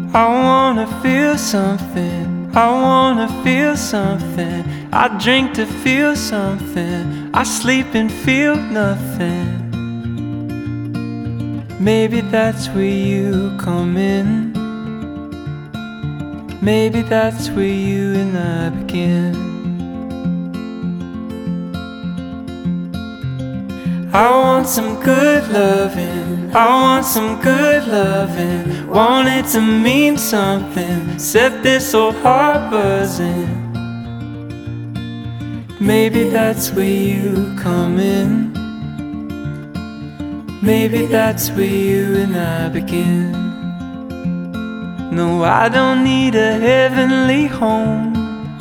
I wanna feel something, I wanna feel something. I drink to feel something, I sleep and feel nothing. Maybe that's where you come in. Maybe that's where you and I begin. I want some good loving, I want some good loving. Want it to mean something, set this old heart buzzing. Maybe that's where you come in. Maybe that's where you and I begin. No, I don't need a heavenly home,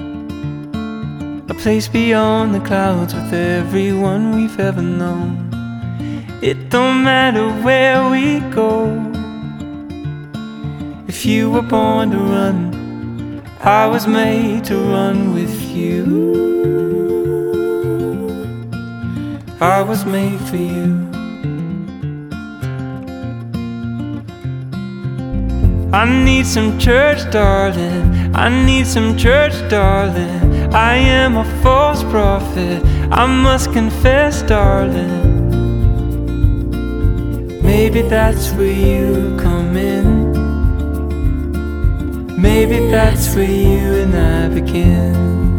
a place beyond the clouds with everyone we've ever known. It don't matter where we go. If you were born to run, I was made to run with you. I was made for you. I need some church, darling, I need some church, darling. I am a false prophet, I must confess, darling. Maybe that's where you come in. Maybe that's where you and I begin.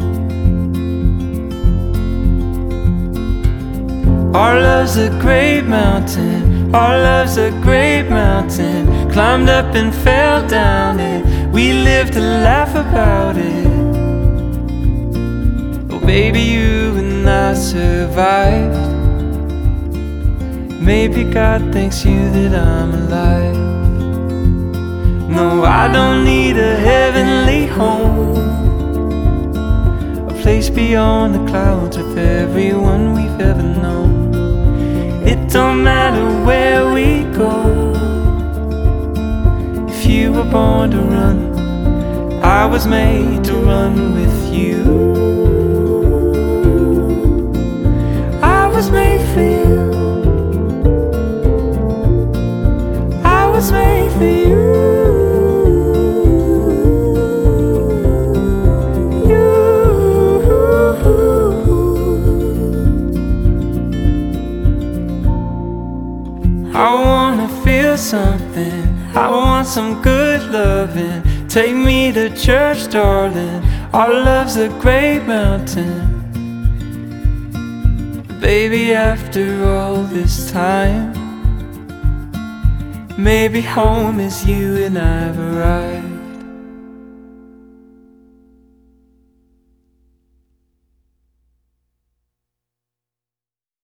Our love's a great mountain, our love's a great mountain. Climbed up and fell down it, we lived to laugh about it. Oh baby, you and I survived. Maybe God thanks you that I'm alive. No, I don't need a heavenly home, a place beyond the clouds with everyone we've ever known. It don't matter where we go. If you were born to run, I was made to run with you. I was made for you. I was made for you. I wanna feel something, I want some good loving. Take me to church, darling, our love's a great mountain. Baby, after all this time, maybe home is you and I've arrived.